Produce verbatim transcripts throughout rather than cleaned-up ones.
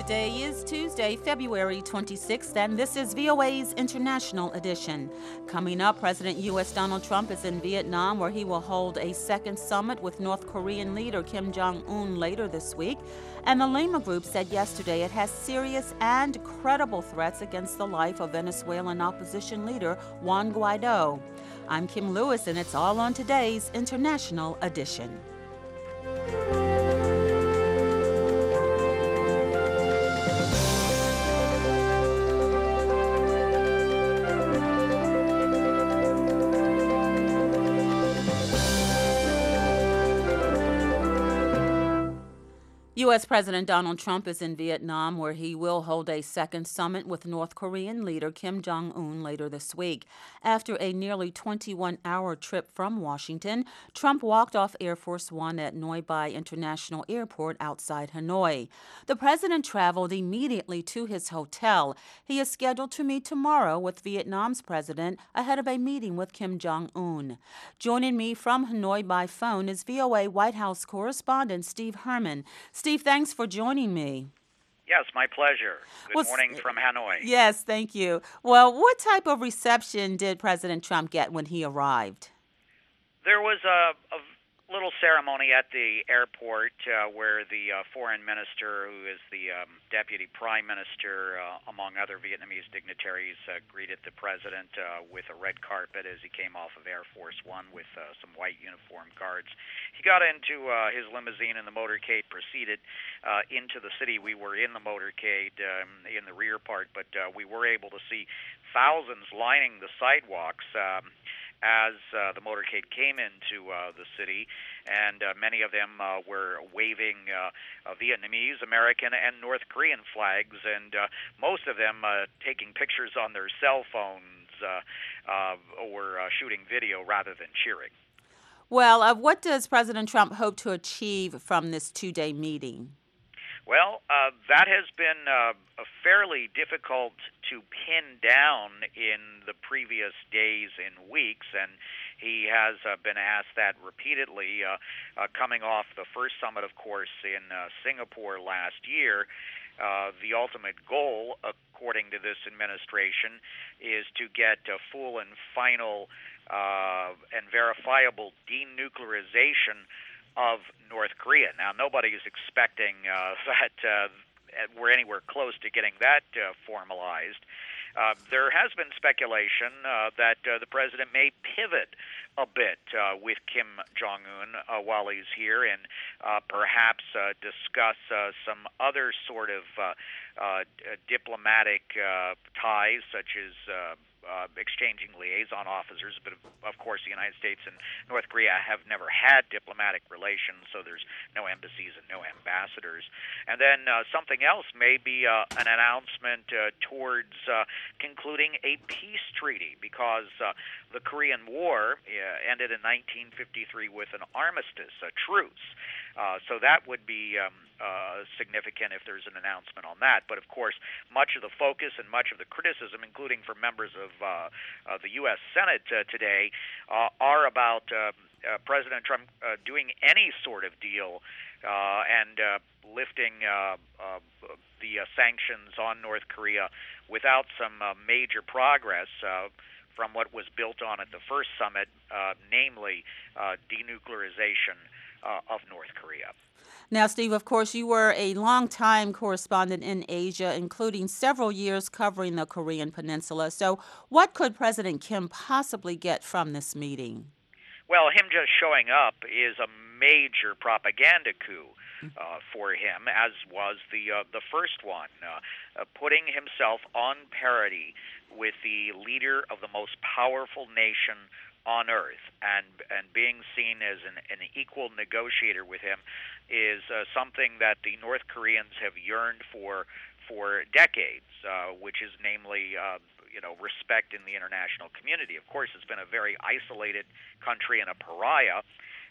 Today is Tuesday, February twenty-sixth, and this is V O A's International Edition. Coming up, President U S Donald Trump is in Vietnam, where he will hold a second summit with North Korean leader Kim Jong-un later this week. And the Lima Group said yesterday it has serious and credible threats against the life of Venezuelan opposition leader Juan Guaido. I'm Kim Lewis, and it's all on today's International Edition. U S. President Donald Trump is in Vietnam, where he will hold a second summit with North Korean leader Kim Jong-un later this week. After a nearly twenty-one hour trip from Washington, Trump walked off Air Force One at Noi Bai International Airport outside Hanoi. The president traveled immediately to his hotel. He is scheduled to meet tomorrow with Vietnam's president ahead of a meeting with Kim Jong-un. Joining me from Hanoi by phone is V O A White House correspondent Steve Herman. Steve, thanks for joining me. Yes, my pleasure. Good well, morning from Hanoi. Yes, thank you. Well, what type of reception did President Trump get when he arrived? There was a, a little ceremony at the airport uh, where the uh, foreign minister, who is the um, deputy prime minister, uh, among other Vietnamese dignitaries, uh, greeted the president uh, with a red carpet as he came off of Air Force One with uh, some white uniformed guards. He got into uh, his limousine, and the motorcade proceeded uh, into the city. We were in the motorcade um, in the rear part, but uh, we were able to see thousands lining the sidewalks um, as uh, the motorcade came into uh, the city, and uh, many of them uh, were waving uh, uh, Vietnamese, American, and North Korean flags, and uh, most of them uh, taking pictures on their cell phones uh, uh, or uh, shooting video rather than cheering. Well, uh, what does President Trump hope to achieve from this two-day meeting? Well, uh, that has been uh, fairly difficult to pin down in the previous days and weeks, and he has uh, been asked that repeatedly, uh, uh, coming off the first summit, of course, in uh, Singapore last year. Uh, the ultimate goal, according to this administration, is to get a full and final uh, and verifiable denuclearization of North Korea. Now, nobody is expecting uh, that uh, we're anywhere close to getting that uh, formalized. Uh, there has been speculation uh, that uh, the president may pivot a bit uh, with Kim Jong-un uh, while he's here, and uh, perhaps uh, discuss uh, some other sort of uh, uh, diplomatic uh, ties, such as uh, Uh, exchanging liaison officers, but of, of course the United States and North Korea have never had diplomatic relations, so there's no embassies and no ambassadors. And then uh, something else may be uh, an announcement uh, towards uh, concluding a peace treaty, because uh, the Korean War uh, ended in nineteen fifty-three with an armistice, a truce. Uh, so that would be um, uh, significant if there's an announcement on that. But of course, much of the focus and much of the criticism, including from members of uh, uh, the U S Senate uh, today, uh, are about uh, uh, President Trump uh, doing any sort of deal uh, and uh, lifting uh, uh, the uh, sanctions on North Korea without some uh, major progress Uh, from what was built on at the first summit, uh, namely uh, denuclearization uh, of North Korea. Now, Steve, of course, you were a long-time correspondent in Asia, including several years covering the Korean Peninsula. So what could President Kim possibly get from this meeting? Well, him just showing up is a major propaganda coup uh, for him, as was the uh, the first one, uh, uh, putting himself on parity with the leader of the most powerful nation on earth, and and being seen as an, an equal negotiator with him is uh, something that the North Koreans have yearned for for decades, uh, which is namely uh, you know respect in the international community. Of course, it's been a very isolated country and a pariah,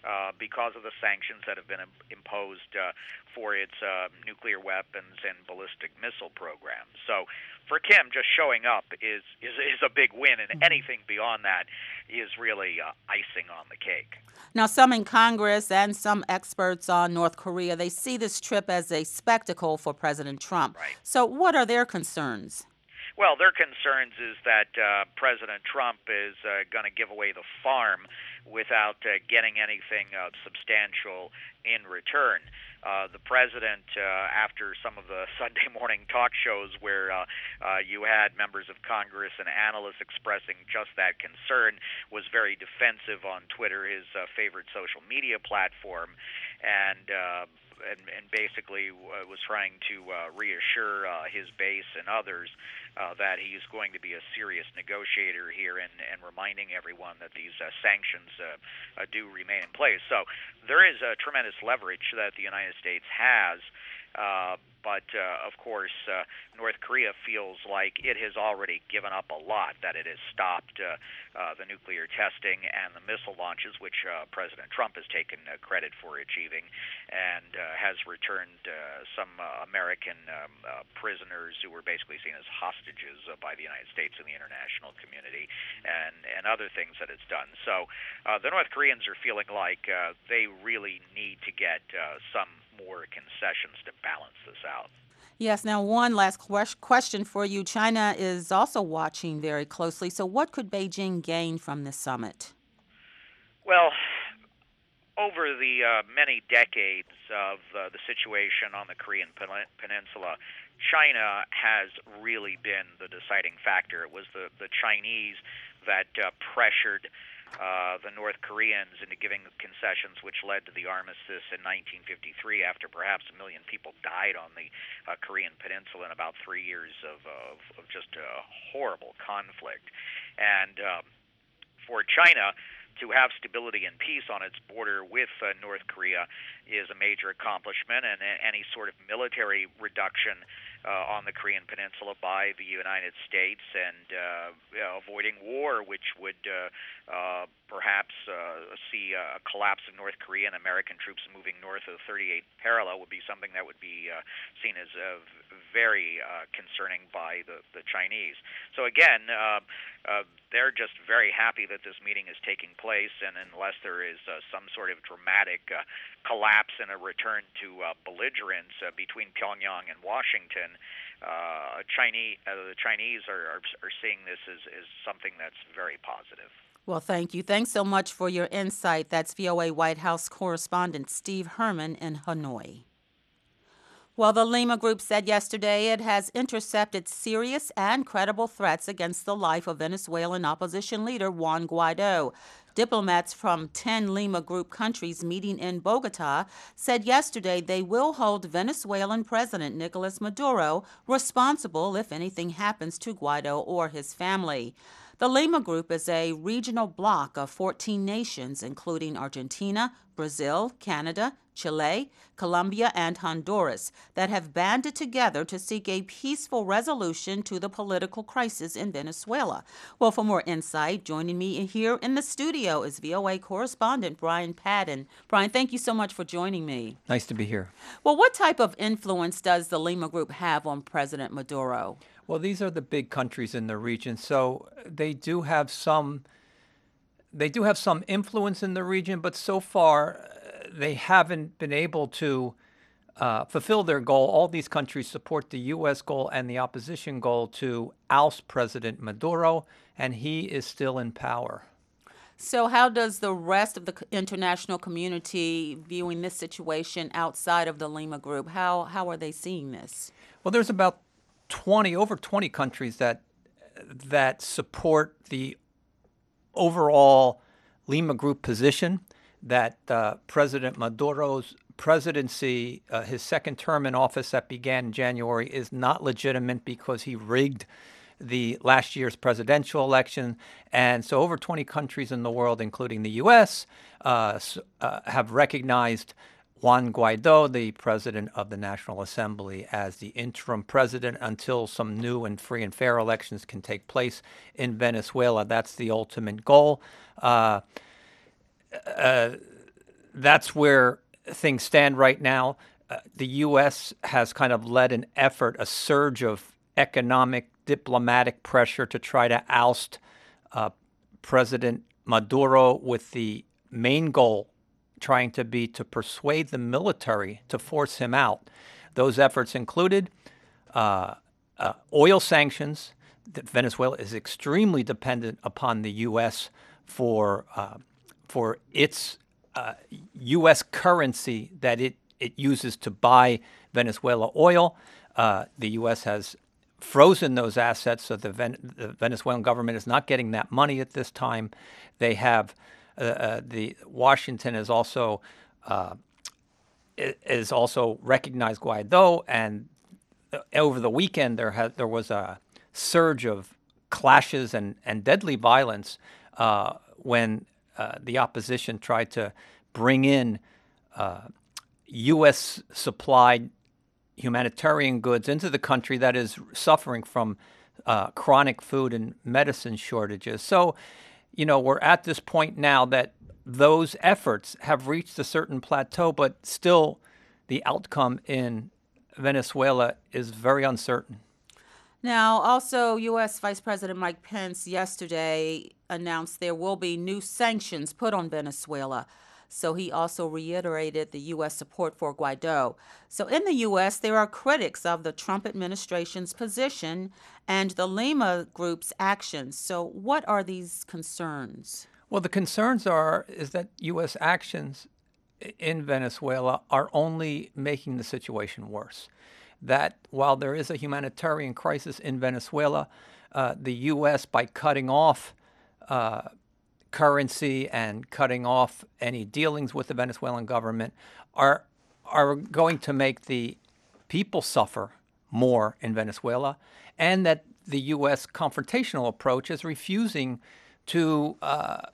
uh, because of the sanctions that have been im- imposed uh, for its uh, nuclear weapons and ballistic missile programs. So for Kim, just showing up is, is, is a big win, and anything beyond that is really uh, icing on the cake. Now, some in Congress and some experts on North Korea, they see this trip as a spectacle for President Trump. Right. So what are their concerns? Well, their concerns is that uh, President Trump is uh, going to give away the farm without uh, getting anything uh, substantial in return. Uh, the president, uh, after some of the Sunday morning talk shows where uh, uh, you had members of Congress and analysts expressing just that concern, was very defensive on Twitter, his uh, favorite social media platform, and uh, and, and basically uh, was trying to uh, reassure uh, his base and others uh, that he's going to be a serious negotiator here, and, and reminding everyone that these uh, sanctions uh, uh, do remain in place. So there is a tremendous leverage that the United States has. Uh, but, uh, of course, uh, North Korea feels like it has already given up a lot, that it has stopped uh, uh, the nuclear testing and the missile launches, which uh, President Trump has taken uh, credit for achieving, and uh, has returned uh, some uh, American um, uh, prisoners who were basically seen as hostages uh, by the United States and the international community, and, and other things that it's done. So uh, the North Koreans are feeling like uh, they really need to get uh, some more concessions to balance this out. Yes, now one last ques- question for you. China is also watching very closely. So what could Beijing gain from this summit? Well, over the uh, many decades of uh, the situation on the Korean pen- Peninsula, China has really been the deciding factor. It was the, the Chinese that uh, pressured Uh, the North Koreans into giving concessions, which led to the armistice in nineteen fifty-three, after perhaps a million people died on the uh, Korean Peninsula in about three years of, of, of just a horrible conflict. And um, for China to have stability and peace on its border with uh, North Korea is a major accomplishment, and uh, any sort of military reduction uh, on the Korean Peninsula by the United States, and uh, you know, avoiding war, which would uh, uh, perhaps uh, see a collapse of North Korea and American troops moving north of the thirty-eighth parallel, would be something that would be uh, seen as uh, very uh, concerning by the, the Chinese. So again, uh, uh, they're just very happy that this meeting is taking place, and unless there is uh, some sort of dramatic uh, collapse and a return to uh, belligerence uh, between Pyongyang and Washington, uh, Chinese, uh, the Chinese are, are, are seeing this as, as something that's very positive. Well, thank you. Thanks so much for your insight. That's V O A White House correspondent Steve Herman in Hanoi. Well, the Lima Group said yesterday it has intercepted serious and credible threats against the life of Venezuelan opposition leader Juan Guaido. Diplomats from ten Lima Group countries meeting in Bogota said yesterday they will hold Venezuelan President Nicolas Maduro responsible if anything happens to Guaido or his family. The Lima Group is a regional bloc of fourteen nations, including Argentina, Brazil, Canada, Chile, Colombia, and Honduras, that have banded together to seek a peaceful resolution to the political crisis in Venezuela. Well, for more insight, joining me here in the studio is V O A correspondent Brian Padden. Brian, thank you so much for joining me. Nice to be here. Well, what type of influence does the Lima Group have on President Maduro? Well, these are the big countries in the region, so they do have some they do have some influence in the region, but so far uh, they haven't been able to uh, fulfill their goal. All these countries support the U S goal and the opposition goal to oust President Maduro, and he is still in power. So how does the rest of the international community viewing this situation outside of the Lima Group, how how are they seeing this? Well, there's about twenty, over twenty countries that that support the overall Lima Group position that uh, President Maduro's presidency, uh, his second term in office that began in January, is not legitimate because he rigged the last year's presidential election. And so over twenty countries in the world, including the U S, uh, uh, have recognized Juan Guaido, the president of the National Assembly, as the interim president until some new and free and fair elections can take place in Venezuela. That's the ultimate goal. Uh, uh, that's where things stand right now. Uh, the U S has kind of led an effort, a surge of economic, diplomatic pressure to try to oust uh, President Maduro, with the main goal trying to be to persuade the military to force him out. Those efforts included uh, uh, oil sanctions. Venezuela is extremely dependent upon the U S for uh, for its uh, U S currency that it, it uses to buy Venezuela oil. Uh, the U S has frozen those assets, so the, Ven- the Venezuelan government is not getting that money at this time. They have uh, uh, the Washington is also uh, is also recognized Guaido, and over the weekend there had there was a surge of clashes and, and deadly violence uh, when uh, the opposition tried to bring in uh, U S supplied humanitarian goods into the country that is suffering from uh, chronic food and medicine shortages. So, you know, we're at this point now that those efforts have reached a certain plateau, but still the outcome in Venezuela is very uncertain. Now, also, U S. Vice President Mike Pence yesterday announced there will be new sanctions put on Venezuela. So he also reiterated the U S support for Guaido. So in the U S, there are critics of the Trump administration's position and the Lima Group's actions. So what are these concerns? Well, the concerns are is that U S actions in Venezuela are only making the situation worse. That while there is a humanitarian crisis in Venezuela, uh, the U S, by cutting off uh, currency and cutting off any dealings with the Venezuelan government, are are going to make the people suffer more in Venezuela, and that the U S confrontational approach is refusing to uh,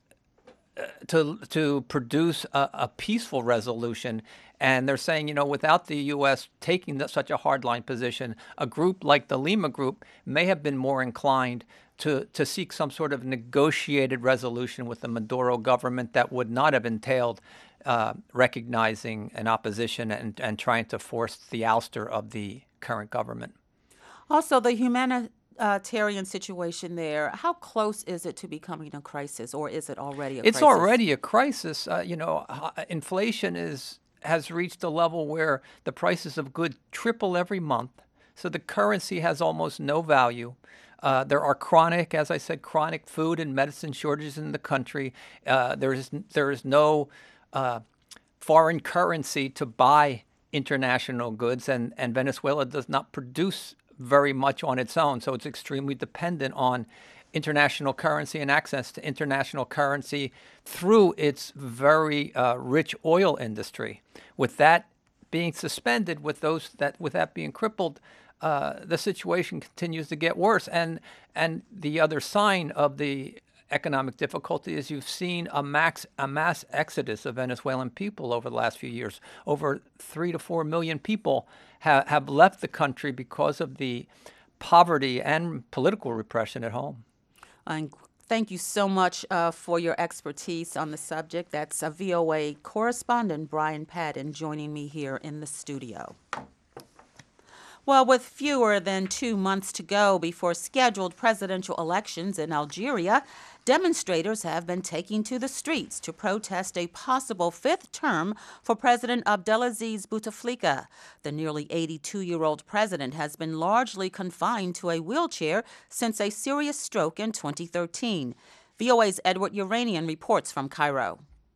to to produce a, a peaceful resolution. And they're saying, you know, without the U S taking the, such a hardline position, a group like the Lima Group may have been more inclined to, to seek some sort of negotiated resolution with the Maduro government that would not have entailed uh, recognizing an opposition and, and trying to force the ouster of the current government. Also, the humanitarian situation there, how close is it to becoming a crisis, or is it already a it's crisis? It's already a crisis. Uh, you know, inflation is has reached a level where the prices of goods triple every month. So the currency has almost no value. Uh, there are chronic, as I said, chronic food and medicine shortages in the country. Uh, there is there is no uh, foreign currency to buy international goods, and, and Venezuela does not produce very much on its own. So it's extremely dependent on international currency and access to international currency through its very uh, rich oil industry. With that being suspended, with those that with that being crippled, uh, the situation continues to get worse. And and the other sign of the economic difficulty is you've seen a max a mass exodus of Venezuelan people over the last few years. Over three to four million people ha- have left the country because of the poverty and political repression at home. And thank you so much uh, for your expertise on the subject. That's a V O A correspondent, Brian Padden, joining me here in the studio. Well, with fewer than two months to go before scheduled presidential elections in Algeria, demonstrators have been taking to the streets to protest a possible fifth term for President Abdelaziz Bouteflika. The nearly eighty-two-year-old president has been largely confined to a wheelchair since a serious stroke in twenty thirteen. V O A's Edward Uranian reports from Cairo.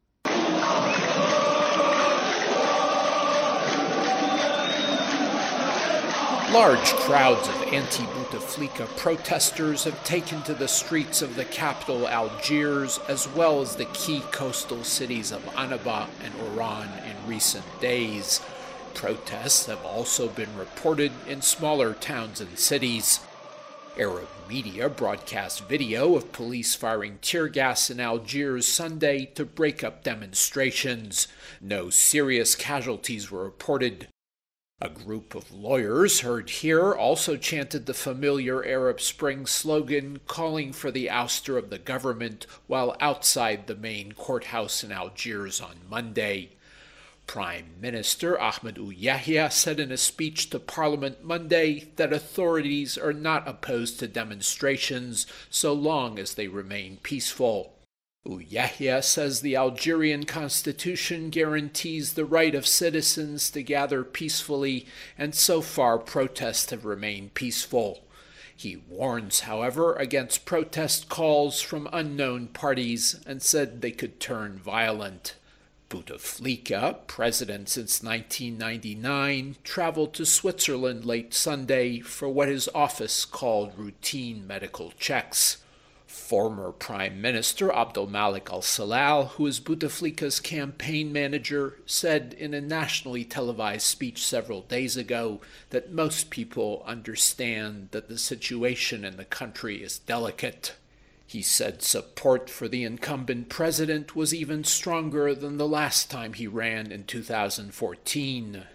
Large crowds of anti-Bouteflika protesters have taken to the streets of the capital Algiers, as well as the key coastal cities of Annaba and Oran in recent days. Protests have also been reported in smaller towns and cities. Arab media broadcast video of police firing tear gas in Algiers Sunday to break up demonstrations. No serious casualties were reported. A group of lawyers heard here also chanted the familiar Arab Spring slogan calling for the ouster of the government while outside the main courthouse in Algiers on Monday. Prime Minister Ahmed Ould Yahya said in a speech to Parliament Monday that authorities are not opposed to demonstrations so long as they remain peaceful. Ould Yahya says the Algerian constitution guarantees the right of citizens to gather peacefully, and so far protests have remained peaceful. He warns, however, against protest calls from unknown parties and said they could turn violent. Bouteflika, president since nineteen ninety-nine, traveled to Switzerland late Sunday for what his office called routine medical checks. Former Prime Minister Abdelmalek Al-Salal, who is Bouteflika's campaign manager, said in a nationally televised speech several days ago that most people understand that the situation in the country is delicate. He said support for the incumbent president was even stronger than the last time he ran in two thousand fourteen.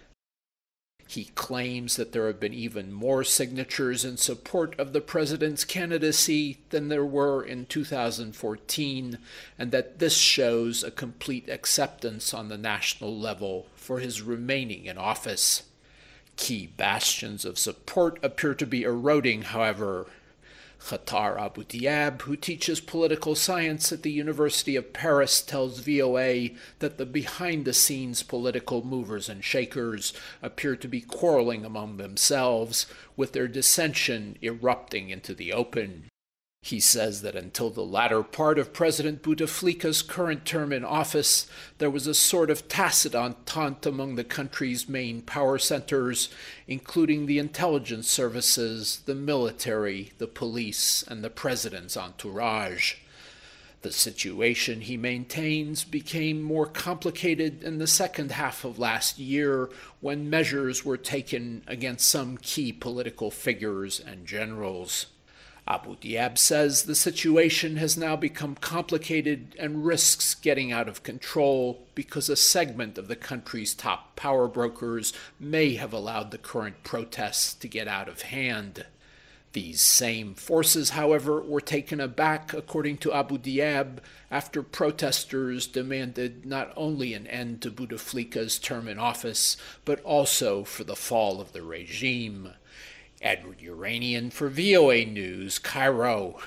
He claims that there have been even more signatures in support of the president's candidacy than there were in two thousand fourteen, and that this shows a complete acceptance on the national level for his remaining in office. Key bastions of support appear to be eroding, however. Khatar Abu Diab, who teaches political science at the University of Paris, tells V O A that the behind-the-scenes political movers and shakers appear to be quarreling among themselves, with their dissension erupting into the open. He says that until the latter part of President Bouteflika's current term in office, there was a sort of tacit entente among the country's main power centers, including the intelligence services, the military, the police, and the president's entourage. The situation, he maintains, became more complicated in the second half of last year when measures were taken against some key political figures and generals. Abu Diab says the situation has now become complicated and risks getting out of control because a segment of the country's top power brokers may have allowed the current protests to get out of hand. These same forces, however, were taken aback, according to Abu Diab, after protesters demanded not only an end to Bouteflika's term in office, but also for the fall of the regime. Edward Uranian for V O A News, Cairo.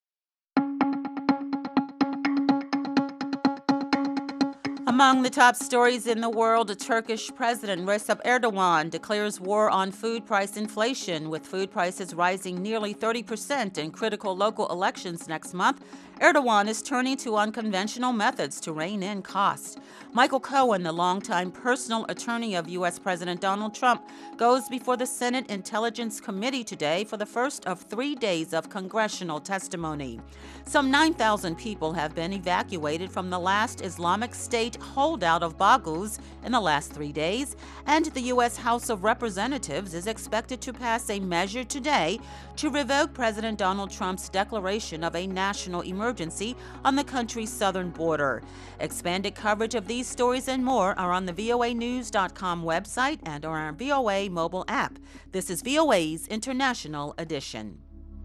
Among the top stories in the world, Turkish President Recep Erdogan declares war on food price inflation, with food prices rising nearly thirty percent in critical local elections next month. Erdogan is turning to unconventional methods to rein in costs. Michael Cohen, the longtime personal attorney of U S President Donald Trump, goes before the Senate Intelligence Committee today for the first of three days of congressional testimony. Some nine thousand people have been evacuated from the last Islamic State holdout of Baghouz in the last three days, and the U S House of Representatives is expected to pass a measure today to revoke President Donald Trump's declaration of a national emergency on the country's southern border. Expanded coverage of these stories and more are on the V O A news dot com website and on our V O A mobile app. This is V O A's International Edition.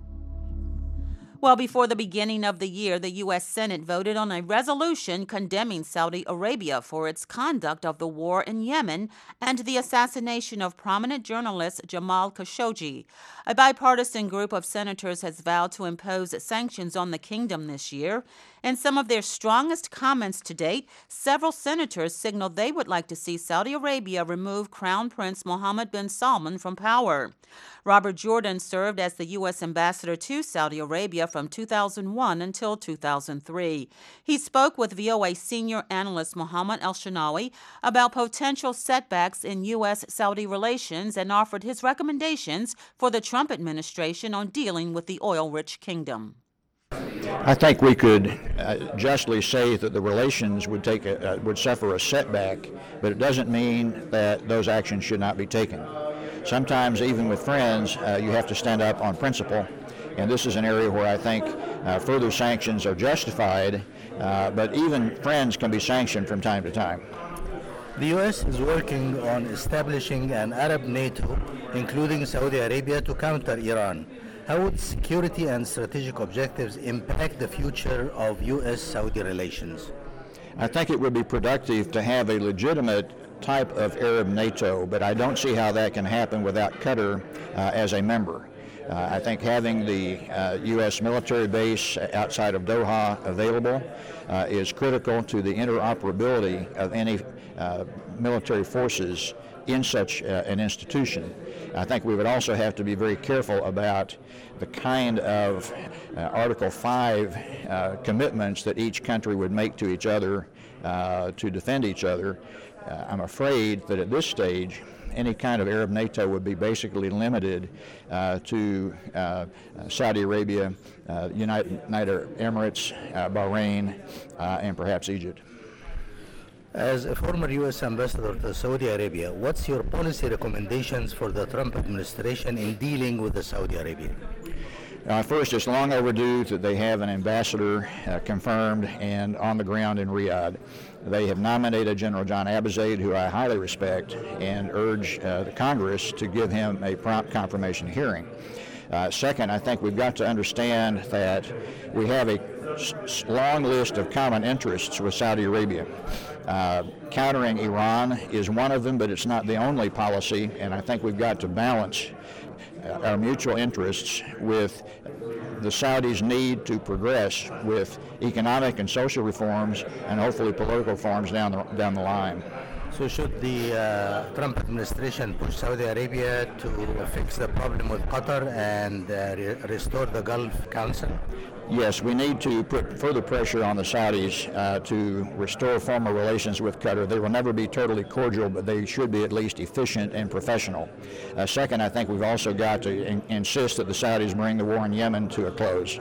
Well, before the beginning of the year, the U S Senate voted on a resolution condemning Saudi Arabia for its conduct of the war in Yemen and the assassination of prominent journalist Jamal Khashoggi. A bipartisan group of senators has vowed to impose sanctions on the kingdom this year. In some of their strongest comments to date, several senators signaled they would like to see Saudi Arabia remove Crown Prince Mohammed bin Salman from power. Robert Jordan served as the U S ambassador to Saudi Arabia from two thousand one until two thousand three. He spoke with V O A senior analyst Mohammed El-Shanawi about potential setbacks in U S-Saudi relations and offered his recommendations for the Trump administration on dealing with the oil-rich kingdom. I think we could uh, justly say that the relations would take a, uh, would suffer a setback, but it doesn't mean that those actions should not be taken. Sometimes, even with friends, uh, you have to stand up on principle, and this is an area where I think uh, further sanctions are justified, uh, but even friends can be sanctioned from time to time. The U S is working on establishing an Arab NATO, including Saudi Arabia, to counter Iran. How would security and strategic objectives impact the future of U S Saudi relations? I think it would be productive to have a legitimate type of Arab NATO, but I don't see how that can happen without Qatar uh, as a member. Uh, I think having the uh, U S military base outside of Doha available uh, is critical to the interoperability of any uh, military forces in such uh, an institution. I think we would also have to be very careful about the kind of uh, Article five uh, commitments that each country would make to each other uh, to defend each other. Uh, I'm afraid that at this stage, any kind of Arab NATO would be basically limited uh, to uh, Saudi Arabia, uh, United, United Emirates, uh, Bahrain, uh, and perhaps Egypt. As a former U S ambassador to Saudi Arabia, what's your policy recommendations for the Trump administration in dealing with the Saudi Arabia? Uh, first, it's long overdue that they have an ambassador uh, confirmed and on the ground in Riyadh. They have nominated General John Abizaid, who I highly respect, and urge uh, the Congress to give him a prompt confirmation hearing. Uh, second, I think we've got to understand that we have a s- long list of common interests with Saudi Arabia. Uh, countering Iran is one of them, but it's not the only policy, and I think we've got to balance uh, our mutual interests with the Saudis' need to progress with economic and social reforms and hopefully political reforms down the, down the line. So should the uh, Trump administration push Saudi Arabia to fix the problem with Qatar and uh, re- restore the Gulf Council? Yes, we need to put further pressure on the Saudis uh, to restore former relations with Qatar. They will never be totally cordial, but they should be at least efficient and professional. Uh, second, I think we've also got to in- insist that the Saudis bring the war in Yemen to a close.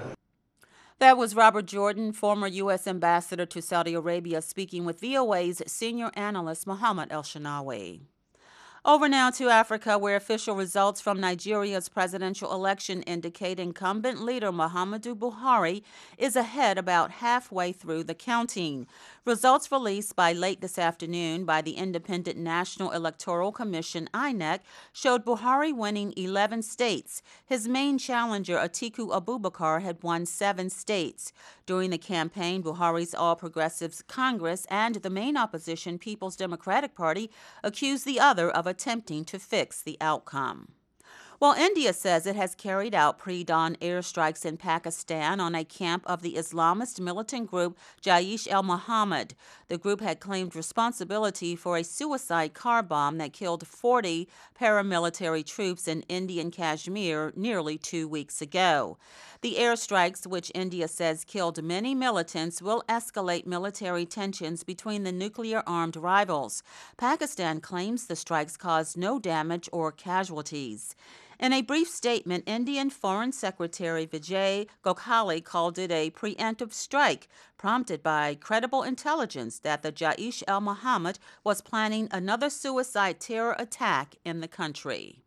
That was Robert Jordan, former U S ambassador to Saudi Arabia, speaking with V O A's senior analyst Mohammed El-Shanawi. Over now to Africa, where official results from Nigeria's presidential election indicate incumbent leader Muhammadu Buhari is ahead about halfway through the counting. Results released by late this afternoon by the Independent National Electoral Commission, I N E C, showed Buhari winning eleven states. His main challenger, Atiku Abubakar, had won seven states. During the campaign, Buhari's All Progressives Congress and the main opposition, People's Democratic Party, accused the other of attempting to fix the outcome. Well, India says it has carried out pre-dawn airstrikes in Pakistan on a camp of the Islamist militant group Jaish-e-Mohammed. The group had claimed responsibility for a suicide car bomb that killed forty paramilitary troops in Indian Kashmir nearly two weeks ago. The airstrikes, which India says killed many militants, will escalate military tensions between the nuclear-armed rivals. Pakistan claims the strikes caused no damage or casualties. In a brief statement, Indian Foreign Secretary Vijay Gokhale called it a preemptive strike, prompted by credible intelligence that the Jaish-e-Mohammed was planning another suicide terror attack in the country.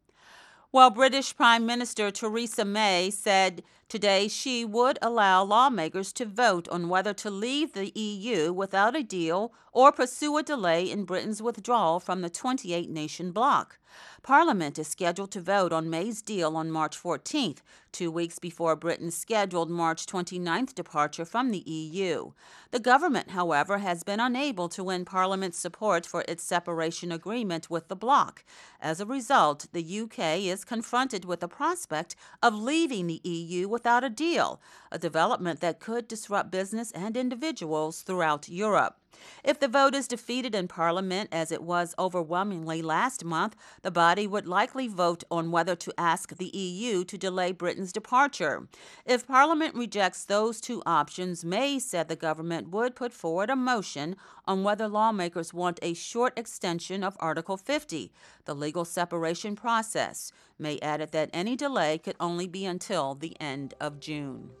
Well, British Prime Minister Theresa May said today she would allow lawmakers to vote on whether to leave the E U without a deal or pursue a delay in Britain's withdrawal from the twenty-eight nation bloc. Parliament is scheduled to vote on May's deal on March fourteenth, two weeks before Britain's scheduled March twenty-ninth departure from the E U. The government, however, has been unable to win Parliament's support for its separation agreement with the bloc. As a result, the U K is confronted with the prospect of leaving the E U without a deal, a development that could disrupt business and individuals throughout Europe. If the vote is defeated in Parliament, as it was overwhelmingly last month, the body would likely vote on whether to ask the E U to delay Britain's departure. If Parliament rejects those two options, May said the government would put forward a motion on whether lawmakers want a short extension of Article fifty, the legal separation process. May added that any delay could only be until the end of June.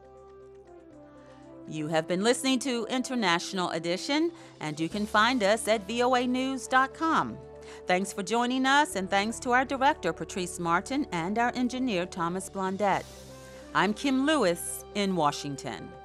You have been listening to International Edition, and you can find us at V O A news dot com. Thanks for joining us, and thanks to our director, Patrice Martin, and our engineer, Thomas Blondette. I'm Kim Lewis in Washington.